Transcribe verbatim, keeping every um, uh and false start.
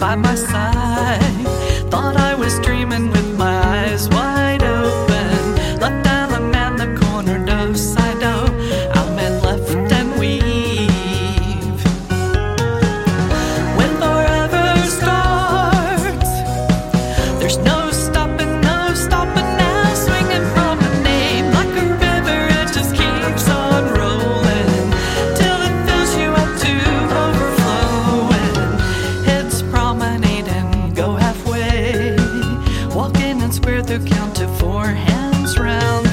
by my side. Thought I was dreaming with my eyes wide open. Left Allen and the corner do-side do. I'll mend left and weave. When forever starts, there's no stopping, no stopping now. Swinging promenade like a river, it just keeps on rolling till it fills you up to overflowing. Heads promenade and go halfway, walking and square through count to four, hands round.